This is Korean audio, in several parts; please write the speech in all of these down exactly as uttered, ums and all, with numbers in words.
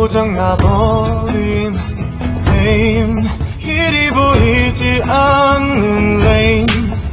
고장나버린 게임, 길이 보이지 않는 레인,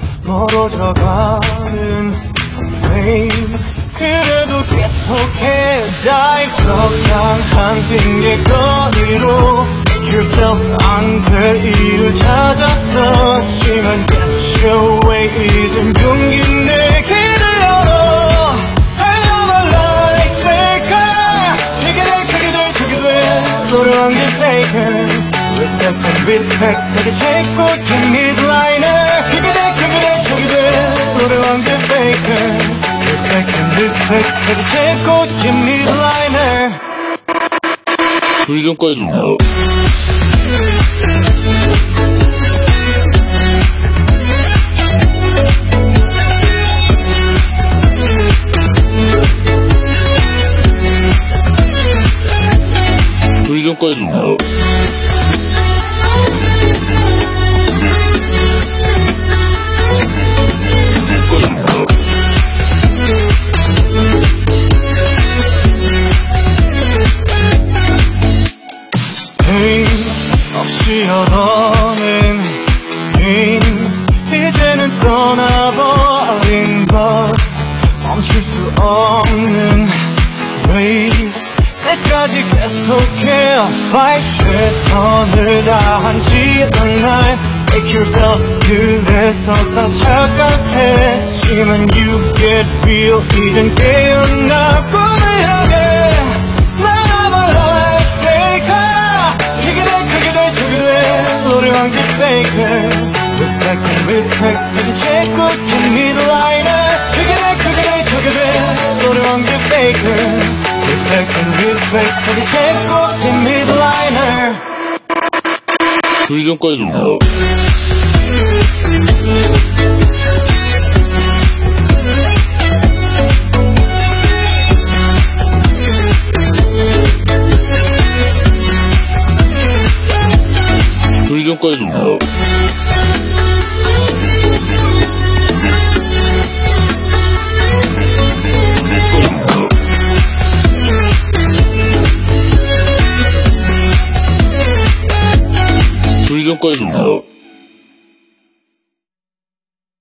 멀어져가는 fame. 그래도 계속해 dive 적당한 핑계거리로 make yourself 안 될 일을 찾았어. 지만 get your way 이젠 용기 내 길을 열어. I love a life faker. 되게 돼 크게 돼 크게 돼 노래한 게 faker. Respect and respect 세계 최고 긴 midliner. 크게 돼 크게 돼 저기 돼 노래한 게 faker. Respect and respect 세계 최고 긴 midliner. 불 좀 꺼줘. 불 좀 꺼줘. 없이 얻어낸 힘, 이제는 떠나버린 것. 멈출 수 없는 race, 때까지 계속해 fight. 최선을 다한지던 날 make yourself. 그래서 다 착각했지만 you get real. 이젠 깨어나 꿈을 향해. Respect and respect 세계 최고 긴 midliner. 크게 돼 크게 돼 저게 돼 노래한 게 faker. Respect and respect 세계 최고 긴 midliner. 불 좀 꺼줘. 불 좀 꺼줘. 불 좀 꺼줘.